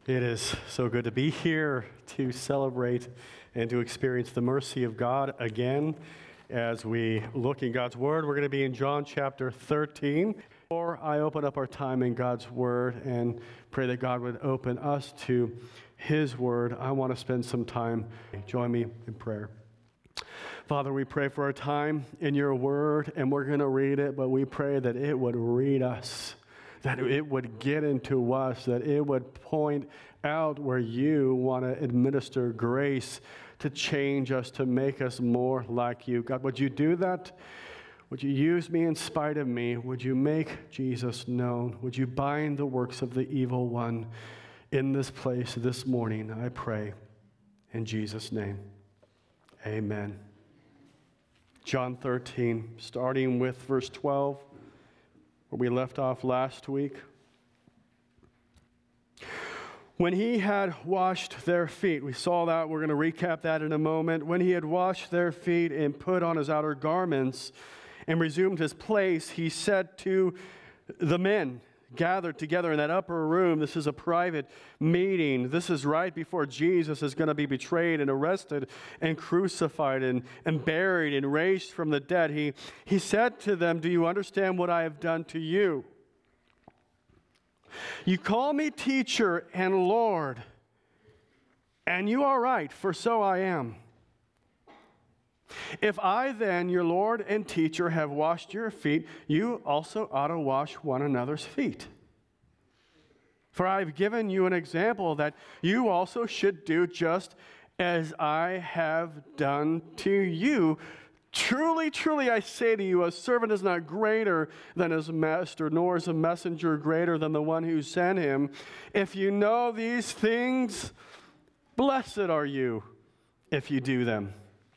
It is so good to be here to celebrate and to experience the mercy of God again as we look in God's Word. We're going to be in John chapter 13. Before I open up our time in God's Word and pray that God would open us to His Word, I want to spend some time. Join me in prayer. Father, we pray for our time in your Word, and we're going to read it, but we pray that it would read us, that it would get into us, that it would point out where you want to administer grace to change us, to make us more like you. God, would you do that? Would you use me in spite of me? Would you make Jesus known? Would you bind the works of the evil one in this place this morning? I pray in Jesus' name. Amen. John 13, starting with verse 12. Where we left off last week. When he had washed their feet, we saw that, we're going to recap that in a moment. When he had washed their feet and put on his outer garments and resumed his place, he said to the men gathered together in that upper room, this is a private meeting. This is right before Jesus is going to be betrayed and arrested and crucified and buried and raised from the dead. He said to them, "Do you understand what I have done to you? You call me teacher and Lord, and you are right, for so I am. If I then, your Lord and teacher, have washed your feet, you also ought to wash one another's feet. For I have given you an example that you also should do just as I have done to you. Truly, truly, I say to you, a servant is not greater than his master, nor is a messenger greater than the one who sent him. If you know these things, blessed are you if you do them.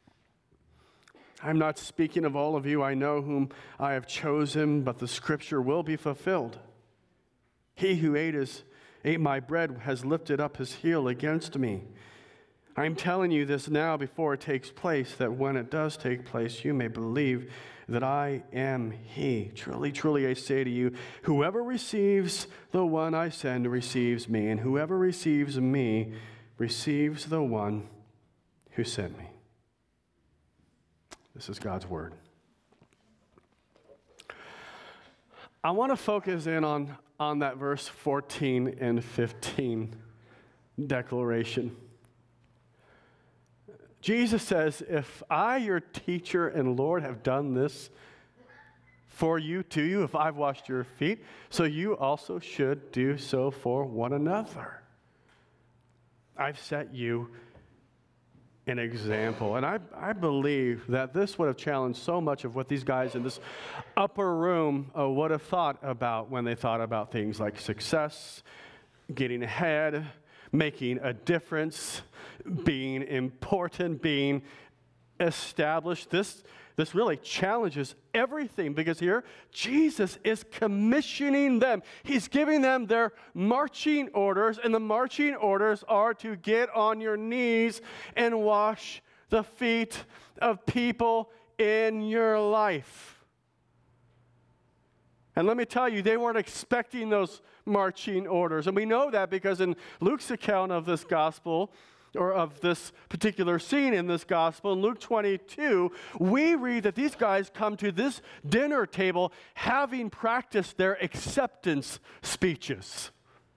I'm not speaking of all of you. I know whom I have chosen, but the scripture will be fulfilled. He who ate my bread has lifted up his heel against me. I'm telling you this now before it takes place, that when it does take place, you may believe that I am he. Truly, truly, I say to you, whoever receives the one I send receives me, and whoever receives me receives the one who sent me." This is God's word. I want to focus in on that verse 14 and 15 declaration. Jesus says, if I, your teacher and Lord, have done this for you, to you, if I've washed your feet, so you also should do so for one another. I've set you an example. And I believe that this would have challenged so much of what these guys in this upper room would have thought about when they thought about things like success, getting ahead, making a difference, being important, being established. This really challenges everything, because here Jesus is commissioning them. He's giving them their marching orders, and the marching orders are to get on your knees and wash the feet of people in your life. And let me tell you, they weren't expecting those marching orders. And we know that because in Luke's account of this gospel, or of this particular scene in this gospel, in Luke 22, we read that these guys come to this dinner table having practiced their acceptance speeches.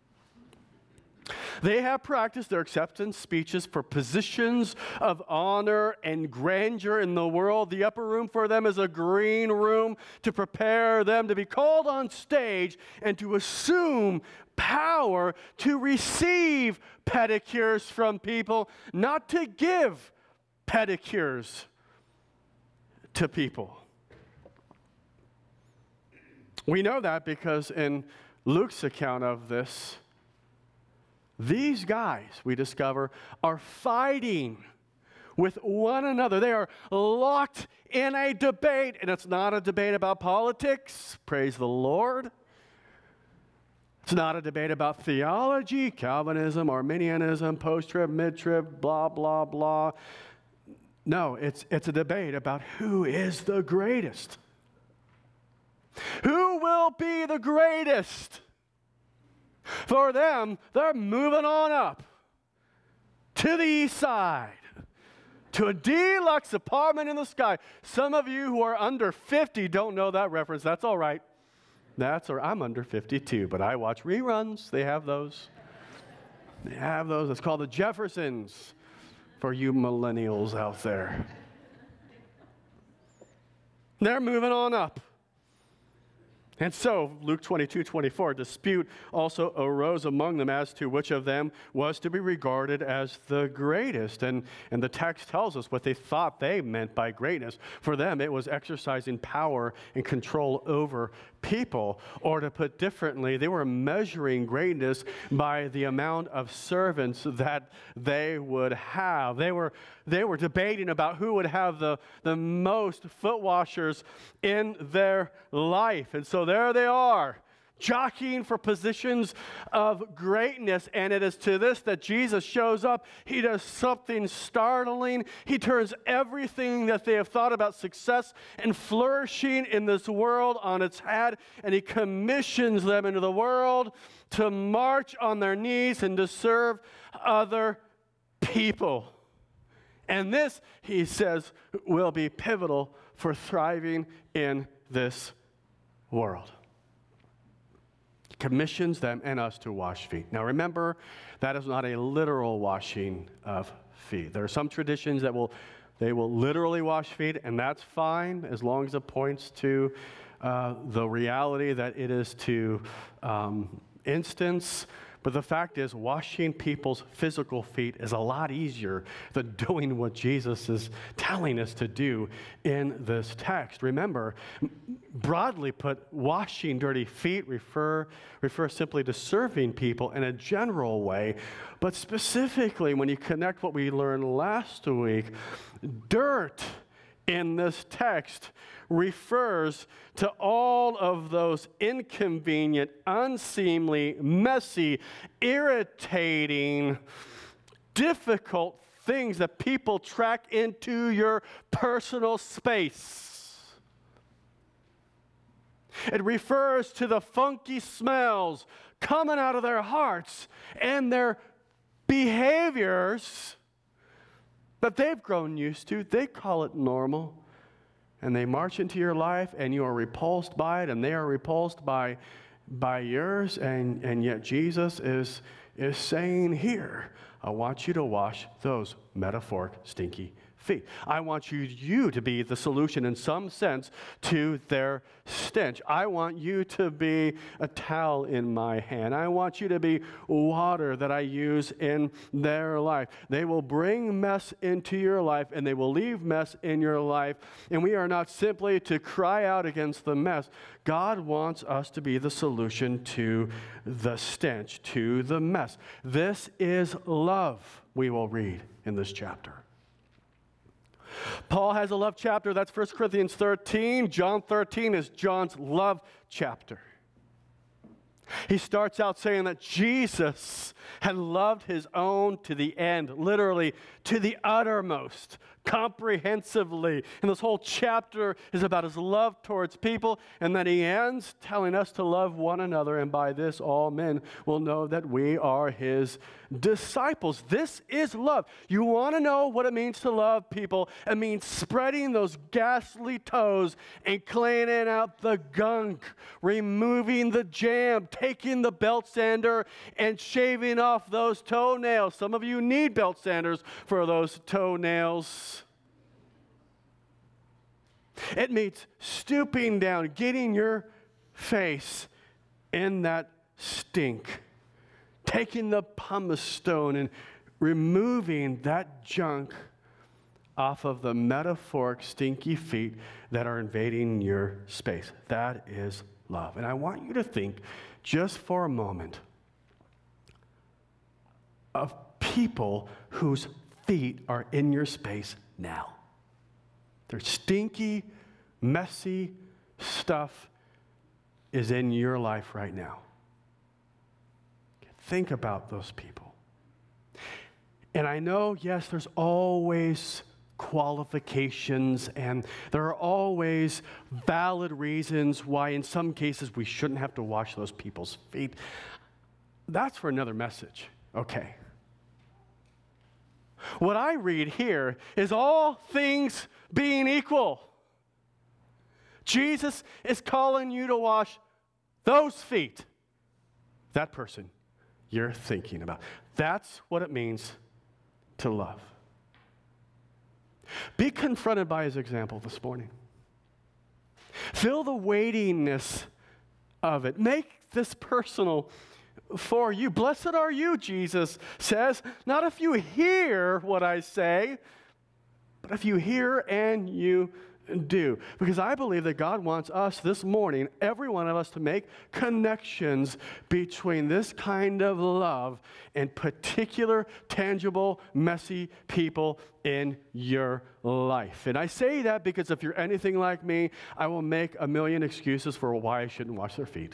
They have practiced their acceptance speeches for positions of honor and grandeur in the world. The upper room for them is a green room to prepare them to be called on stage and to assume power to receive pedicures from people, not to give pedicures to people. We know that because in Luke's account of this, these guys, we discover, are fighting with one another. They are locked in a debate, and it's not a debate about politics, praise the Lord. It's not a debate about theology, Calvinism, Arminianism, post-trib, mid-trib, blah, blah, blah. No, it's a debate about who is the greatest. Who will be the greatest? For them, they're moving on up to the east side, to a deluxe apartment in the sky. Some of you who are under 50 don't know that reference. That's all right. I'm under 52, but I watch reruns. They have those. It's called The Jeffersons for you millennials out there. They're moving on up. And so, Luke 22:24, dispute also arose among them as to which of them was to be regarded as the greatest. And the text tells us what they thought they meant by greatness. For them, it was exercising power and control over people. Or to put differently, they were measuring greatness by the amount of servants that they would have. They were debating about who would have the most foot washers in their life. And so there they are, jockeying for positions of greatness. And it is to this that Jesus shows up. He does something startling. He turns everything that they have thought about success and flourishing in this world on its head, and he commissions them into the world to march on their knees and to serve other people. And this, he says, will be pivotal for thriving in this world. He commissions them and us to wash feet. Now remember, that is not a literal washing of feet. There are some traditions that they will literally wash feet, and that's fine as long as it points to the reality that it is to instance. But the fact is, washing people's physical feet is a lot easier than doing what Jesus is telling us to do in this text. Remember, broadly put, washing dirty feet refers simply to serving people in a general way. But specifically, when you connect what we learned last week, dirt in this text refers to all of those inconvenient, unseemly, messy, irritating, difficult things that people track into your personal space. It refers to the funky smells coming out of their hearts and their behaviors that they've grown used to. They call it normal. And they march into your life, and you are repulsed by it, and they are repulsed by yours. And yet Jesus is saying here, I want you to wash those metaphoric stinky feet. I want you to be the solution in some sense to their stench. I want you to be a towel in my hand. I want you to be water that I use in their life. They will bring mess into your life, and they will leave mess in your life. And we are not simply to cry out against the mess. God wants us to be the solution to the stench, to the mess. This is love, we will read in this chapter. Paul has a love chapter. That's 1 Corinthians 13. John 13 is John's love chapter. He starts out saying that Jesus had loved his own to the end, literally to the uttermost, comprehensively. And this whole chapter is about his love towards people, and then he ends telling us to love one another, and by this all men will know that we are his disciples. This is love. You want to know what it means to love people? It means spreading those ghastly toes and cleaning out the gunk, removing the jam, taking the belt sander and shaving off those toenails. Some of you need belt sanders for those toenails. It means stooping down, getting your face in that stink, taking the pumice stone and removing that junk off of the metaphoric stinky feet that are invading your space. That is love. And I want you to think just for a moment of people whose feet are in your space now. Their stinky, messy stuff is in your life right now. Think about those people. And I know, yes, there's always qualifications, and there are always valid reasons why in some cases we shouldn't have to wash those people's feet. That's for another message. Okay. What I read here is all things being equal. Jesus is calling you to wash those feet. That person you're thinking about. That's what it means to love. Be confronted by his example this morning. Feel the weightiness of it. Make this personal for you. Blessed are you, Jesus says, not if you hear what I say, but if you hear and you do. Because I believe that God wants us this morning, every one of us, to make connections between this kind of love and particular, tangible, messy people in your life. And I say that because if you're anything like me, I will make a million excuses for why I shouldn't wash their feet.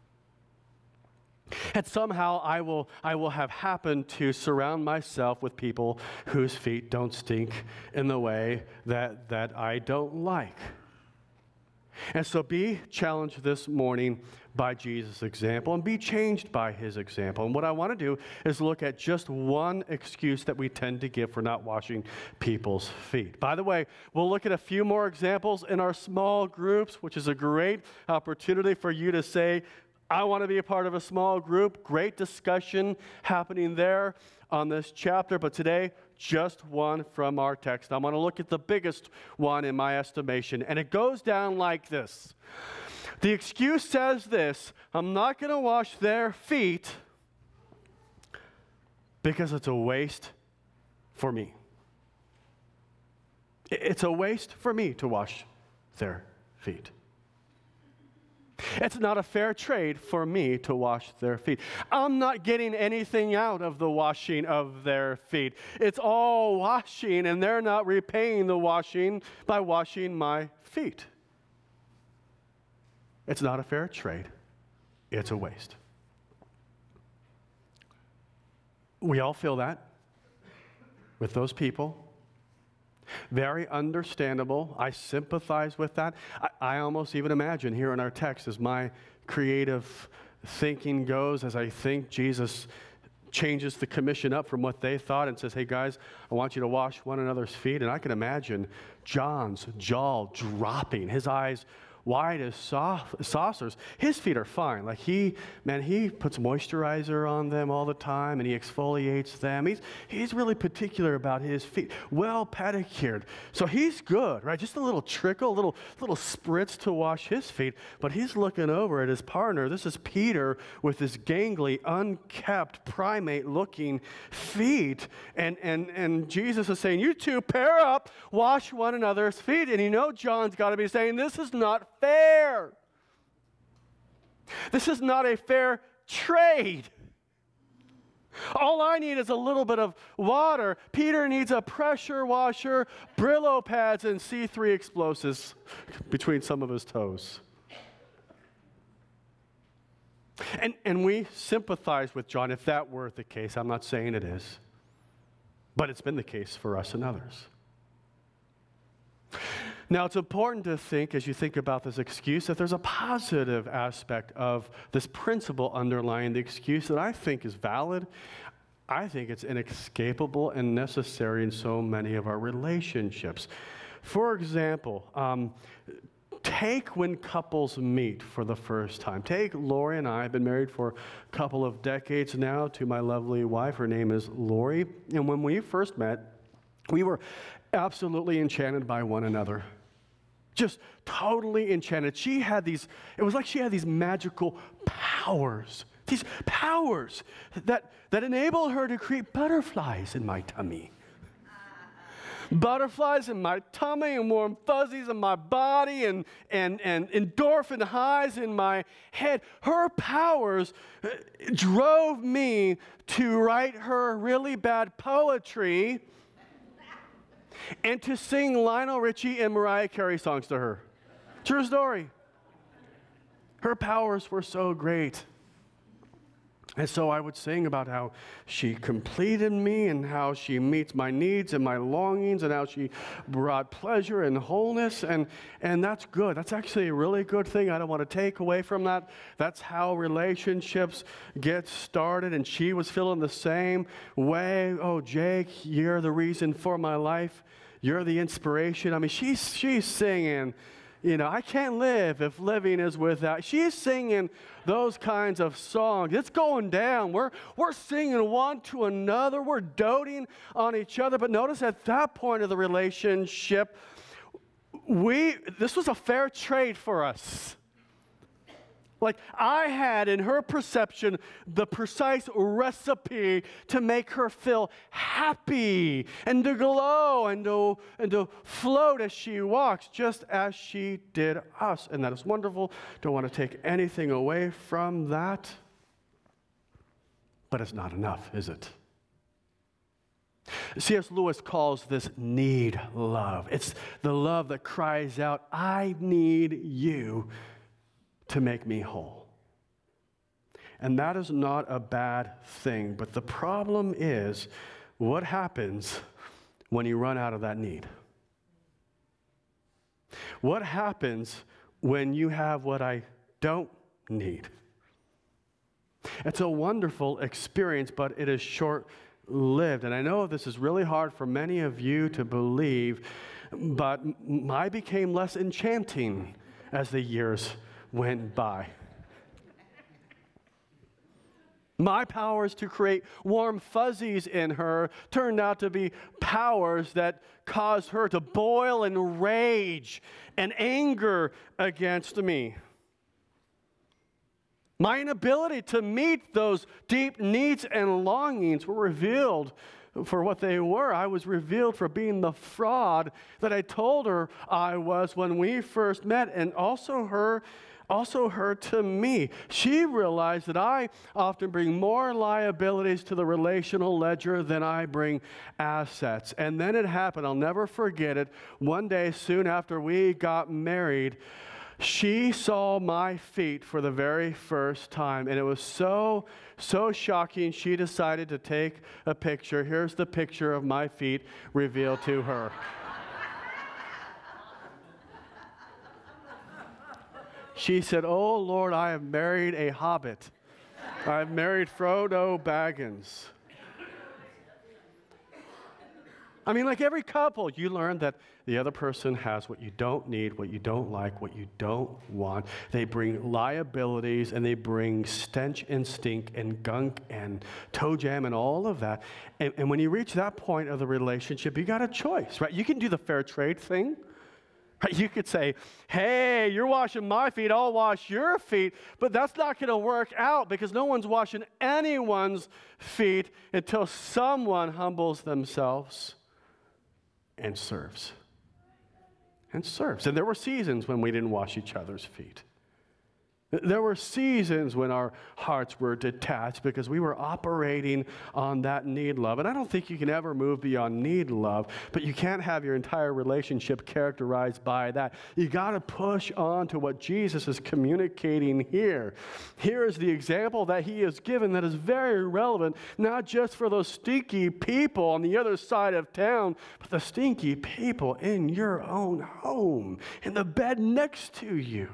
And somehow I will have happened to surround myself with people whose feet don't stink in the way that I don't like. And so be challenged this morning by Jesus' example and be changed by his example. And what I want to do is look at just one excuse that we tend to give for not washing people's feet. By the way, we'll look at a few more examples in our small groups, which is a great opportunity for you to say, I want to be a part of a small group. Great discussion happening there on this chapter. But today, just one from our text. I want to look at the biggest one in my estimation. And it goes down like this. The excuse says this: I'm not going to wash their feet because it's a waste for me. It's a waste for me to wash their feet. It's not a fair trade for me to wash their feet. I'm not getting anything out of the washing of their feet. It's all washing, and they're not repaying the washing by washing my feet. It's not a fair trade. It's a waste. We all feel that with those people. Very understandable. I sympathize with that. I almost even imagine here in our text, as my creative thinking goes, as I think Jesus changes the commission up from what they thought and says, hey guys, I want you to wash one another's feet. And I can imagine John's jaw dropping, his eyes wide as saucers. His feet are fine. Like he puts moisturizer on them all the time, and he exfoliates them. He's really particular about his feet. Well pedicured. So he's good, right? Just a little trickle, a little spritz to wash his feet. But he's looking over at his partner. This is Peter with his gangly, unkept, primate-looking feet. And Jesus is saying, you two pair up, wash one another's feet. And you know John's got to be saying, this is not fair. This is not a fair trade. All I need is a little bit of water. Peter needs a pressure washer, Brillo pads, and C3 explosives between some of his toes. And we sympathize with John if that were the case. I'm not saying it is. But it's been the case for us and others. Now, it's important to think, as you think about this excuse, that there's a positive aspect of this principle underlying the excuse that I think is valid. I think it's inescapable and necessary in so many of our relationships. For example, take when couples meet for the first time. Take Lori and I. I've been married for a couple of decades now to my lovely wife. Her name is Lori. And when we first met, we were absolutely enchanted by one another. Just totally enchanted. It was like she had these magical powers. These powers that enable her to create butterflies in my tummy. Butterflies in my tummy and warm fuzzies in my body and endorphin highs in my head. Her powers drove me to write her really bad poetry and to sing Lionel Richie and Mariah Carey songs to her. True story. Her powers were so great. And so I would sing about how she completed me and how she meets my needs and my longings and how she brought pleasure and wholeness. And that's good. That's actually a really good thing. I don't want to take away from that. That's how relationships get started. And she was feeling the same way. Oh, Jake, you're the reason for my life. You're the inspiration. I mean, she's singing, I can't live if living is without. She's singing those kinds of songs. It's going down. We're singing one to another. We're doting on each other. But notice at that point of the relationship, this was a fair trade for us. Like, I had, in her perception, the precise recipe to make her feel happy and to glow and to float as she walks, just as she did us. And that is wonderful. Don't want to take anything away from that. But it's not enough, is it? C.S. Lewis calls this need love. It's the love that cries out, I need you to make me whole. And that is not a bad thing, but the problem is what happens when you run out of that need? What happens when you have what I don't need? It's a wonderful experience, but it is short-lived. And I know this is really hard for many of you to believe, but I became less enchanting as the years went by. My powers to create warm fuzzies in her turned out to be powers that caused her to boil in rage and anger against me. My inability to meet those deep needs and longings were revealed for what they were. I was revealed for being the fraud that I told her I was when we first met, and also her to me. She realized that I often bring more liabilities to the relational ledger than I bring assets. And then it happened. I'll never forget it. One day, soon after we got married, she saw my feet for the very first time, and it was so shocking. She decided to take a picture. Here's the picture of my feet revealed to her. She said, "Oh, Lord, I have married a hobbit. I've married Frodo Baggins." I mean, like every couple, you learn that the other person has what you don't need, what you don't like, what you don't want. They bring liabilities, and they bring stench and stink and gunk and toe jam and all of that. And when you reach that point of the relationship, you got a choice, right? You can do the fair trade thing. You could say, hey, you're washing my feet, I'll wash your feet. But that's not going to work out because no one's washing anyone's feet until someone humbles themselves and serves. And serves. And there were seasons when we didn't wash each other's feet. There were seasons when our hearts were detached because we were operating on that need love. And I don't think you can ever move beyond need love, but you can't have your entire relationship characterized by that. You got to push on to what Jesus is communicating here. Here is the example that he has given that is very relevant, not just for those stinky people on the other side of town, but the stinky people in your own home, in the bed next to you.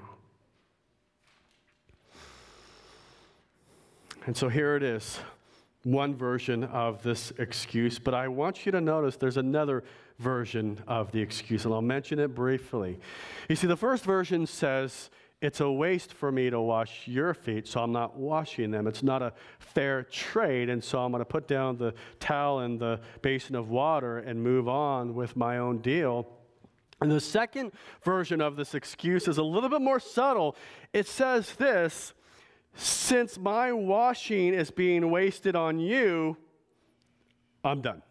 And so here it is, one version of this excuse, but I want you to notice there's another version of the excuse, and I'll mention it briefly. You see, the first version says, it's a waste for me to wash your feet, so I'm not washing them. It's not a fair trade, and so I'm going to put down the towel in the basin of water and move on with my own deal. And the second version of this excuse is a little bit more subtle. It says this, since my washing is being wasted on you, I'm done.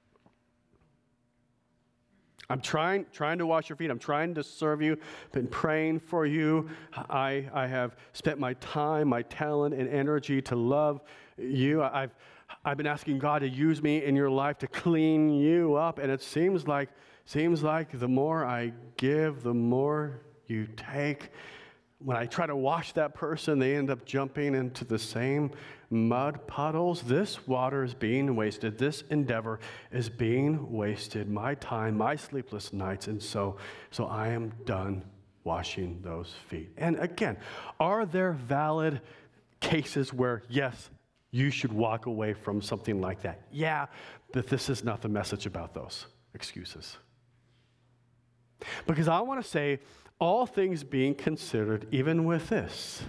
I'm trying to wash your feet. I'm trying to serve you. Been praying for you. I have spent my time, my talent, and energy to love you. I've been asking God to use me in your life to clean you up, and it seems like the more I give, the more you take. when I try to wash that person, they end up jumping into the same mud puddles. This water is being wasted. This endeavor is being wasted. My time, my sleepless nights, and so I am done washing those feet. And again, are there valid cases where, yes, you should walk away from something like that? Yeah, but this is not the message about those excuses. Because I want to say, all things being considered, even with this,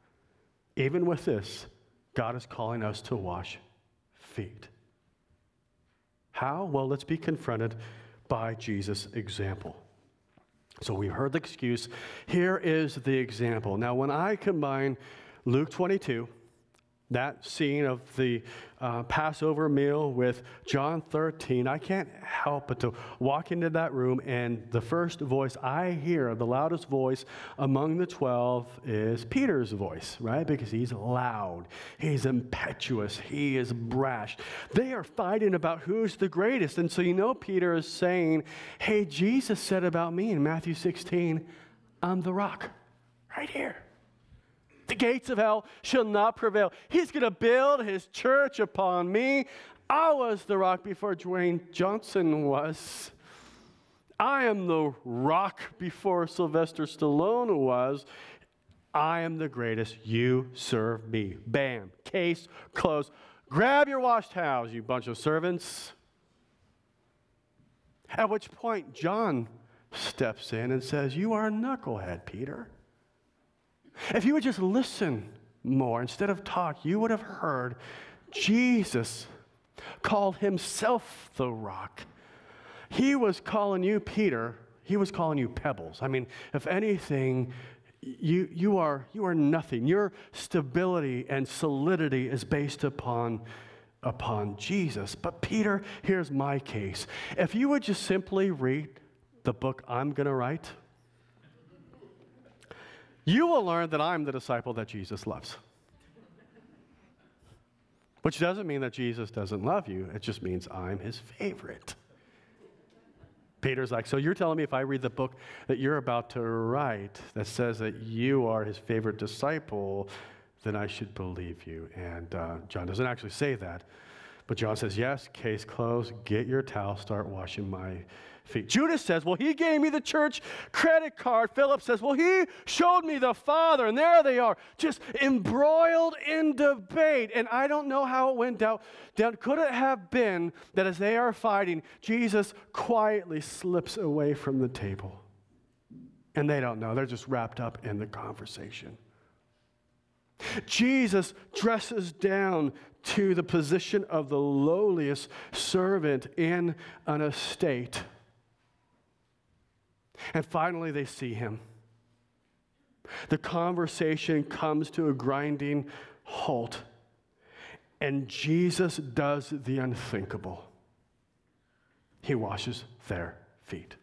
God is calling us to wash feet. How? Well, let's be confronted by Jesus' example. So we heard the excuse. Here is the example. Now, when I combine Luke 22, that scene of the Passover meal with John 13, I can't help but to walk into that room, and the first voice I hear, the loudest voice among the 12, is Peter's voice, right? Because he's loud, he's impetuous, he is brash. They are fighting about who's the greatest. And so Peter is saying, hey, Jesus said about me in Matthew 16, I'm the rock, right here. The gates of hell shall not prevail. He's going to build his church upon me. I was the rock before Dwayne Johnson was. I am the rock before Sylvester Stallone was. I am the greatest. You serve me. Bam. Case closed. Grab your wash towels, you bunch of servants. At which point, John steps in and says, you are a knucklehead, Peter. If you would just listen more instead of talk, you would have heard Jesus called himself the rock. He was calling you, Peter, he was calling you pebbles. I mean, if anything, you are nothing. Your stability and solidity is based upon Jesus. But Peter, here's my case. If you would just simply read the book I'm going to write, you will learn that I'm the disciple that Jesus loves. Which doesn't mean that Jesus doesn't love you. It just means I'm his favorite. Peter's like, so you're telling me if I read the book that you're about to write that says that you are his favorite disciple, then I should believe you. And John doesn't actually say that. But John says, yes, case closed. Get your towel, start washing my feet. Judas says, well, he gave me the church credit card. Philip says, well, he showed me the Father. And there they are, just embroiled in debate. And I don't know how it went down. Could it have been that as they are fighting, Jesus quietly slips away from the table? And they don't know. They're just wrapped up in the conversation. Jesus dresses down to the position of the lowliest servant in an estate. And finally, they see him. The conversation comes to a grinding halt, and Jesus does the unthinkable. He washes their feet.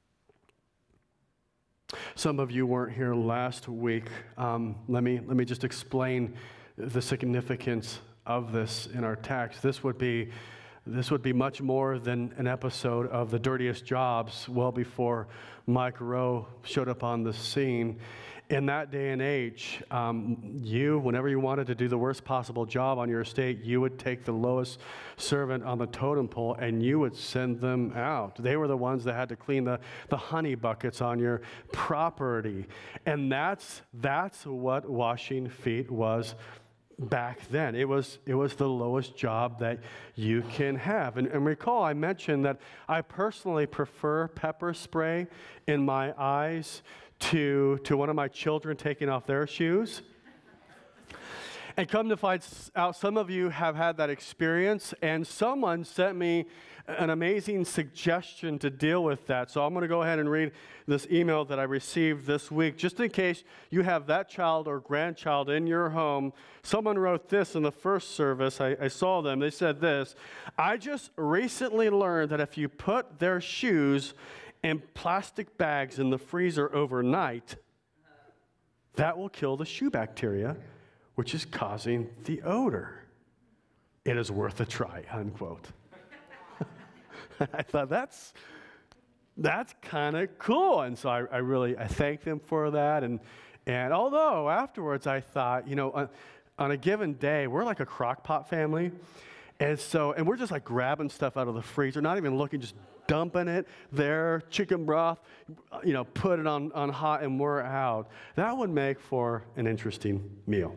Some of you weren't here last week. Let me just explain the significance of this in our text. This would be much more than an episode of The Dirtiest Jobs well before Mike Rowe showed up on the scene. In that day and age, whenever you wanted to do the worst possible job on your estate, you would take the lowest servant on the totem pole and you would send them out. They were the ones that had to clean the honey buckets on your property. And that's what washing feet was back then. It was the lowest job that you can have. And recall, I mentioned that I personally prefer pepper spray in my eyes to one of my children taking off their shoes. And come to find out, some of you have had that experience, and someone sent me an amazing suggestion to deal with that. So I'm going to go ahead and read this email that I received this week. Just in case you have that child or grandchild in your home, someone wrote this in the first service. I saw them. They said this: I just recently learned that if you put their shoes in plastic bags in the freezer overnight, that will kill the shoe bacteria, which is causing the odor. It is worth a try, unquote. I thought that's kind of cool. And so I thank them for that. And And although afterwards I thought, on a given day, we're like a crock pot family. And we're just like grabbing stuff out of the freezer, not even looking, just dumping it there, chicken broth, put it on hot, and we're out. That would make for an interesting meal.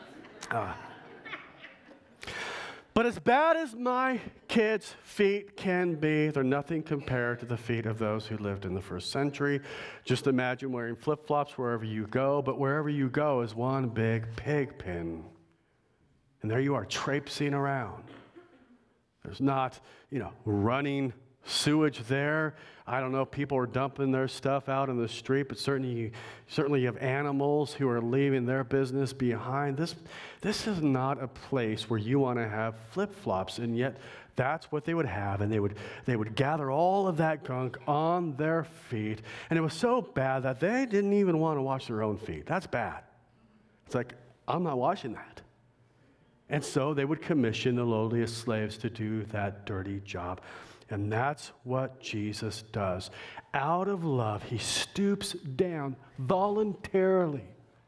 But as bad as my kids' feet can be, they're nothing compared to the feet of those who lived in the first century. Just imagine wearing flip-flops wherever you go, but wherever you go is one big pig pen. And there you are, traipsing around. There's not, running sewage there. I don't know, people are dumping their stuff out in the street, but certainly you have animals who are leaving their business behind. This is not a place where you want to have flip-flops, and yet that's what they would have, and they would gather all of that gunk on their feet, and it was so bad that they didn't even want to wash their own feet. That's bad. It's like, I'm not washing that. And so they would commission the lowliest slaves to do that dirty job. And that's what Jesus does. Out of love, he stoops down voluntarily.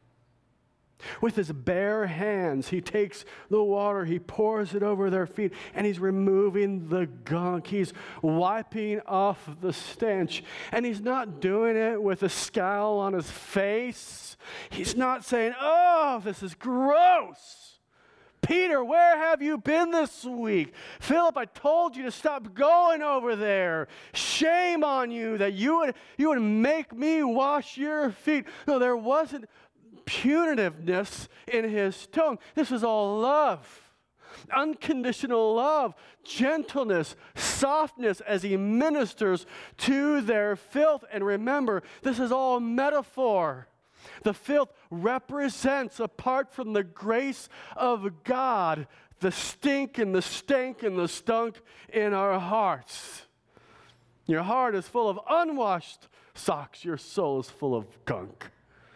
With his bare hands, he takes the water, he pours it over their feet, and he's removing the gunk. He's wiping off the stench. And he's not doing it with a scowl on his face. He's not saying, "Oh, this is gross. Peter, where have you been this week? Philip, I told you to stop going over there. Shame on you that you would make me wash your feet." No, there wasn't punitiveness in his tone. This is all love. Unconditional love, gentleness, softness as he ministers to their filth. And remember, this is all metaphor. The filth represents, apart from the grace of God, the stink and the stank and the stunk in our hearts. Your heart is full of unwashed socks. Your soul is full of gunk.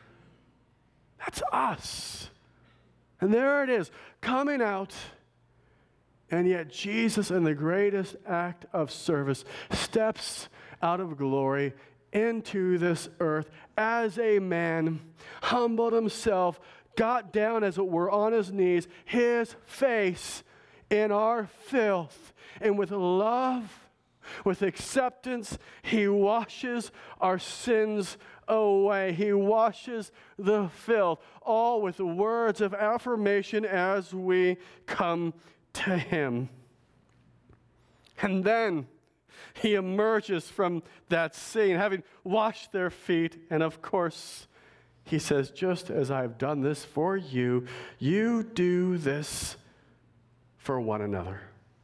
That's us. And there it is, coming out. And yet Jesus, in the greatest act of service, steps out of glory into this earth as a man, humbled himself, got down, as it were, on his knees, his face in our filth. And with love, with acceptance, he washes our sins away. He washes the filth, all with words of affirmation as we come to him. And then he emerges from that scene, having washed their feet, and of course, he says, "Just as I've done this for you, you do this for one another."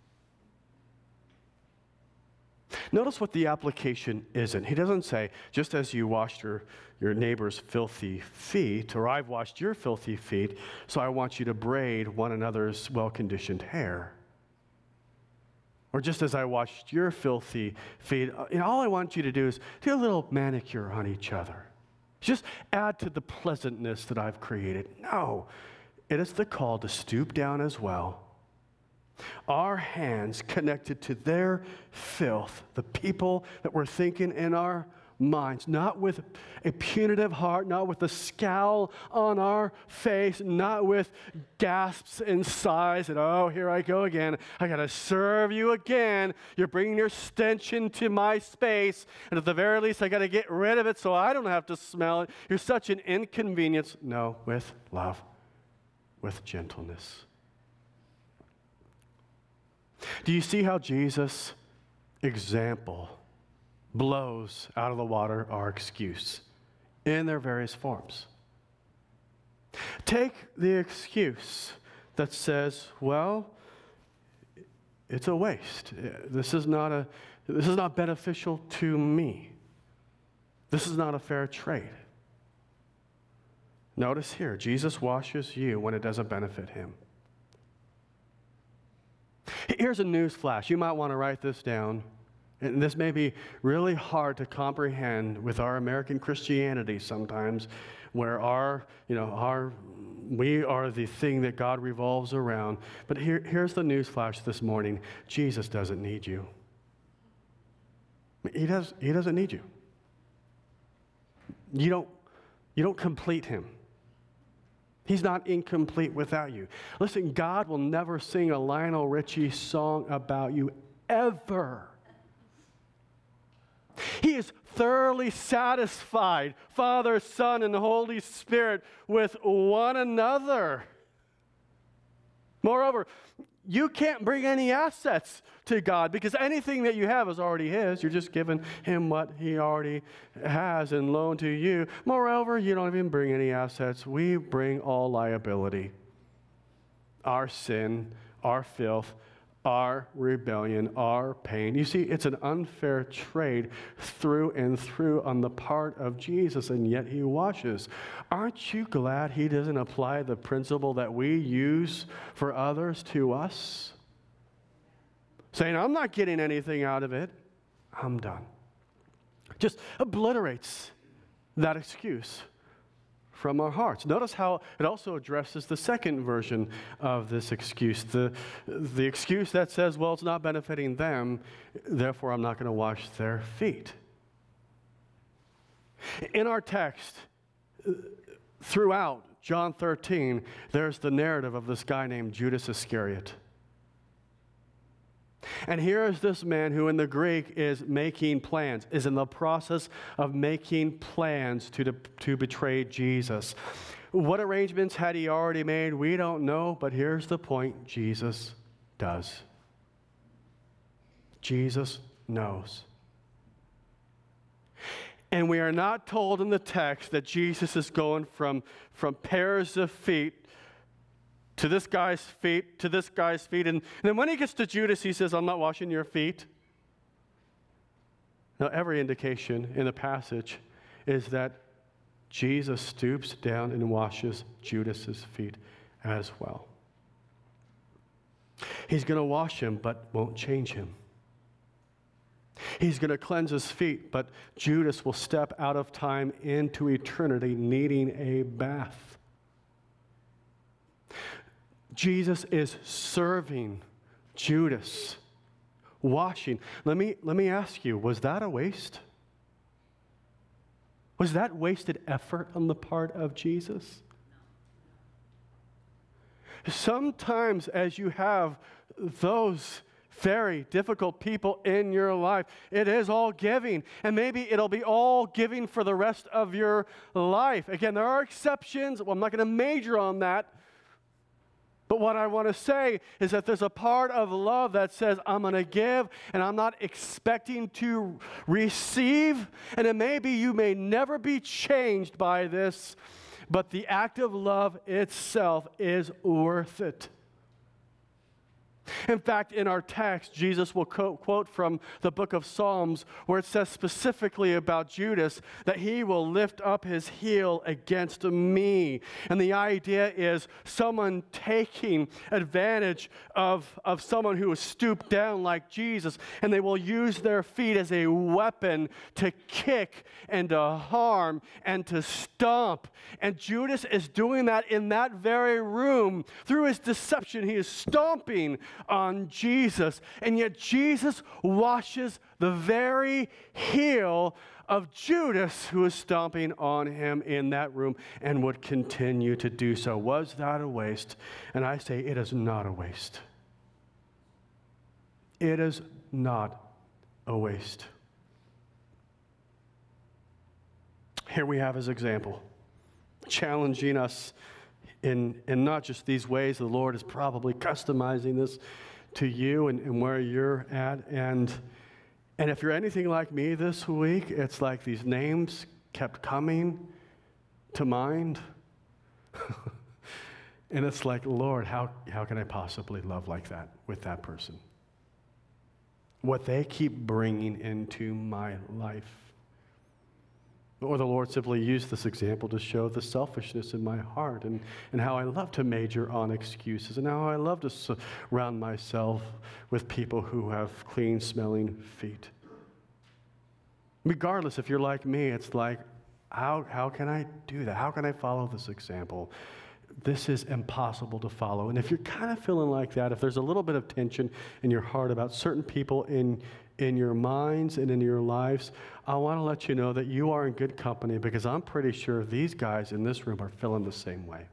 Notice what the application isn't. He doesn't say, "Just as you washed your neighbor's filthy feet," or "I've washed your filthy feet, so I want you to braid one another's well-conditioned hair." Or "Just as I washed your filthy feet, all I want you to do is do a little manicure on each other. Just add to the pleasantness that I've created." No, it is the call to stoop down as well. Our hands connected to their filth, the people that we're thinking in our minds, not with a punitive heart, not with a scowl on our face, not with gasps and sighs and, "Oh, here I go again. I got to serve you again. You're bringing your stench into my space, and at the very least, I got to get rid of it so I don't have to smell it. You're such an inconvenience." No, with love, with gentleness. Do you see how Jesus' example blows out of the water our excuse in their various forms? Take the excuse that says, "Well, it's a waste. This is not beneficial to me. This is not a fair trade." Notice here, Jesus washes you when it doesn't benefit him. Here's a news flash. You might want to write this down. And this may be really hard to comprehend with our American Christianity sometimes, where we are the thing that God revolves around. But here's the news flash this morning. Jesus doesn't need you. He doesn't need you. You You don't complete him. He's not incomplete without you. Listen, God will never sing a Lionel Richie song about you, ever. He is thoroughly satisfied, Father, Son, and the Holy Spirit, with one another. Moreover, you can't bring any assets to God because anything that you have is already His. You're just giving Him what He already has and loaned to you. Moreover, you don't even bring any assets. We bring all liability. Our sin, our filth, our rebellion, our pain. You see, it's an unfair trade through and through on the part of Jesus, and yet He washes. Aren't you glad He doesn't apply the principle that we use for others to us? Saying, I'm not getting anything out of it. I'm done. Just obliterates that excuse from our hearts. Notice how it also addresses the second version of this excuse, the excuse that says, well, it's not benefiting them, therefore I'm not going to wash their feet. In our text, throughout John 13, there's the narrative of this guy named Judas Iscariot. And here is this man who in the Greek is making plans, is in the process of making plans to betray Jesus. What arrangements had he already made? We don't know, but here's the point. Jesus does. Jesus knows. And we are not told in the text that Jesus is going from pairs of feet to this guy's feet, to this guy's feet. And then when he gets to Judas, he says, I'm not washing your feet. Now, every indication in the passage is that Jesus stoops down and washes Judas's feet as well. He's going to wash him, but won't change him. He's going to cleanse his feet, but Judas will step out of time into eternity needing a bath. Jesus is serving Judas, washing. Let me ask you, was that a waste? Was that wasted effort on the part of Jesus? Sometimes as you have those very difficult people in your life, it is all giving, and maybe it'll be all giving for the rest of your life. Again, there are exceptions. Well, I'm not going to major on that. But what I want to say is that there's a part of love that says, I'm going to give, and I'm not expecting to receive. And it may be you may never be changed by this, but the act of love itself is worth it. In fact, in our text, Jesus will quote from the book of Psalms where it says specifically about Judas that he will lift up his heel against me. And the idea is someone taking advantage of someone who is stooped down like Jesus, and they will use their feet as a weapon to kick and to harm and to stomp. And Judas is doing that in that very room. Through his deception, he is stomping on Jesus, and yet Jesus washes the very heel of Judas who is stomping on him in that room and would continue to do so. Was that a waste? And I say it is not a waste. It is not a waste. Here we have his example, challenging us in not just these ways. The Lord is probably customizing this to you and where you're at. And if you're anything like me this week, it's like these names kept coming to mind. And it's like, Lord, how can I possibly love like that with that person? What they keep bringing into my life. Or the Lord simply used this example to show the selfishness in my heart and how I love to major on excuses and how I love to surround myself with people who have clean-smelling feet. Regardless, if you're like me, it's like, how can I do that? How can I follow this example? this is impossible to follow. And if you're kind of feeling like that, if there's a little bit of tension in your heart about certain people in your minds and in your lives, I want to let you know that you are in good company, because I'm pretty sure these guys in this room are feeling the same way.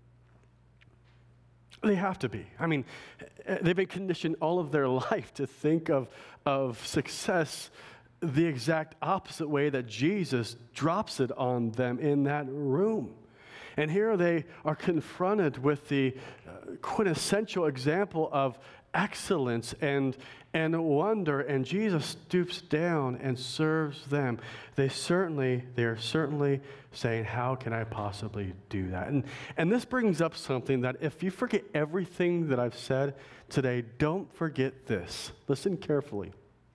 They have to be. I mean, they've been conditioned all of their life to think of success the exact opposite way that Jesus drops it on them in that room. And here they are confronted with the quintessential example of excellence and wonder, and Jesus stoops down and serves them. They are certainly saying, how can I possibly do that? And this brings up something that if you forget everything that I've said today, don't forget this. Listen carefully.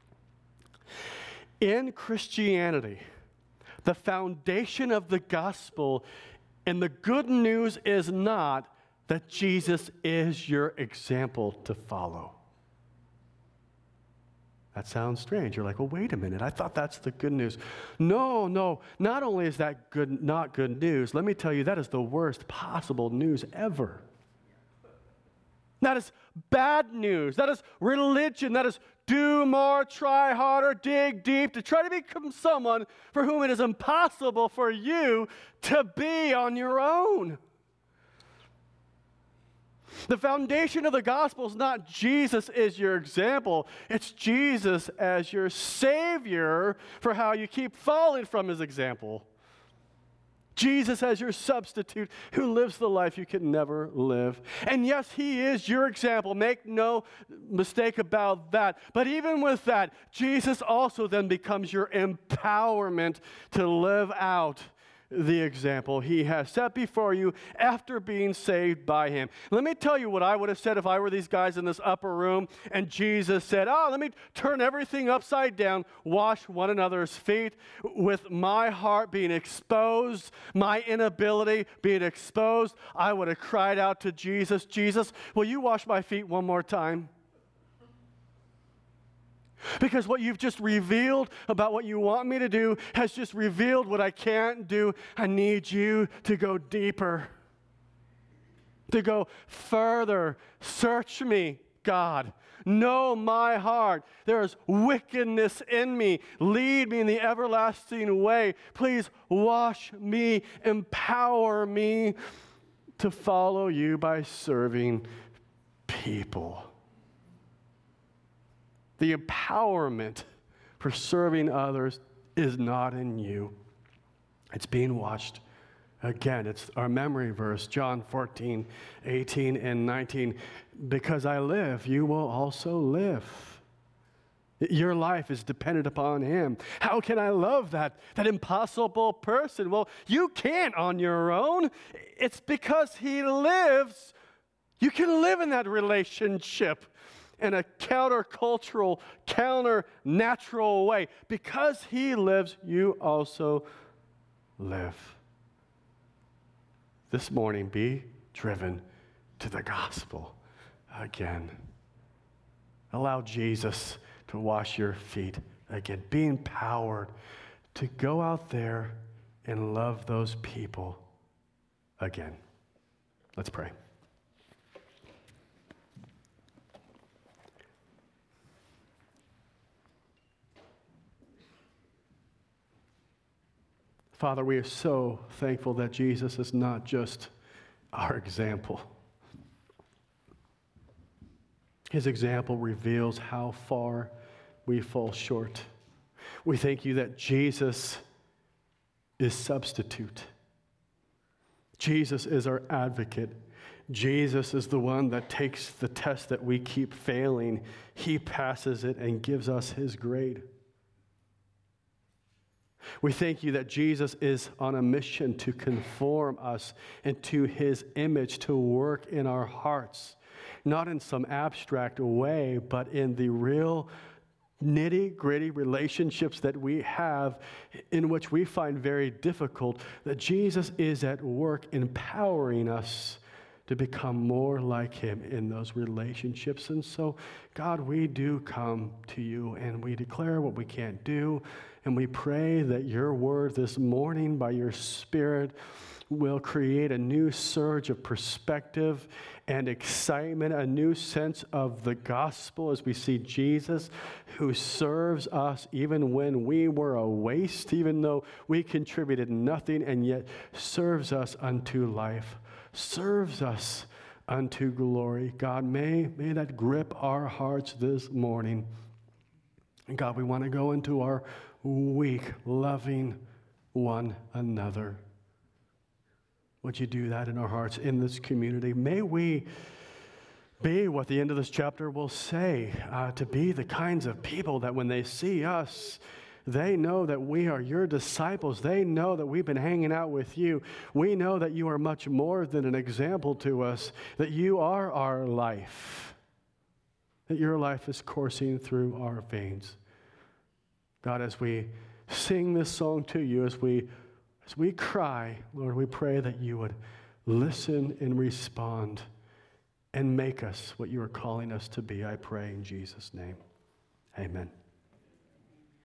In Christianity, the foundation of the gospel and the good news is not that Jesus is your example to follow. That sounds strange. You're like, well, wait a minute. I thought that's the good news. No. Not only is that not good news, let me tell you, that is the worst possible news ever. That is bad news. That is religion. That is do more, try harder, dig deep to try to become someone for whom it is impossible for you to be on your own. The foundation of the gospel is not Jesus is your example. It's Jesus as your Savior for how you keep falling from His example. Jesus as your substitute who lives the life you could never live. And yes, He is your example. Make no mistake about that. But even with that, Jesus also then becomes your empowerment to live out the example He has set before you after being saved by Him. Let me tell you what I would have said if I were these guys in this upper room and Jesus said, let me turn everything upside down, wash one another's feet, with my heart being exposed, my inability being exposed. I would have cried out to Jesus, Jesus, will you wash my feet one more time? Because what you've just revealed about what you want me to do has just revealed what I can't do. I need you to go deeper, to go further. Search me, God. Know my heart. There is wickedness in me. Lead me in the everlasting way. Please wash me, empower me to follow you by serving people. The empowerment for serving others is not in you. It's being watched. Again, it's our memory verse, John 14, 18, and 19. Because I live, you will also live. Your life is dependent upon Him. How can I love that impossible person? Well, you can't on your own. It's because He lives. You can live in that relationship in a countercultural, counter-natural way. Because He lives, you also live. This morning, be driven to the gospel again. Allow Jesus to wash your feet again. Be empowered to go out there and love those people again. Let's pray. Father, we are so thankful that Jesus is not just our example. His example reveals how far we fall short. We thank you that Jesus is substitute. Jesus is our advocate. Jesus is the one that takes the test that we keep failing. He passes it and gives us His grade. We thank you that Jesus is on a mission to conform us into His image, to work in our hearts, not in some abstract way, but in the real nitty-gritty relationships that we have, in which we find very difficult, that Jesus is at work empowering us to become more like him in those relationships. And so, God, we do come to you and we declare what we can't do. And we pray that your word this morning by your Spirit will create a new surge of perspective and excitement, a new sense of the gospel as we see Jesus who serves us even when we were a waste, even though we contributed nothing, and yet serves us unto life, serves us unto glory. God, may that grip our hearts this morning. And God, we want to go into our week loving one another. Would you do that in our hearts, in this community? May we be what the end of this chapter will say, to be the kinds of people that when they see us, they know that we are your disciples. They know that we've been hanging out with you. We know that you are much more than an example to us, that you are our life, that your life is coursing through our veins. God, as we sing this song to you, as we cry, Lord, we pray that you would listen and respond and make us what you are calling us to be. I pray in Jesus' name. Amen.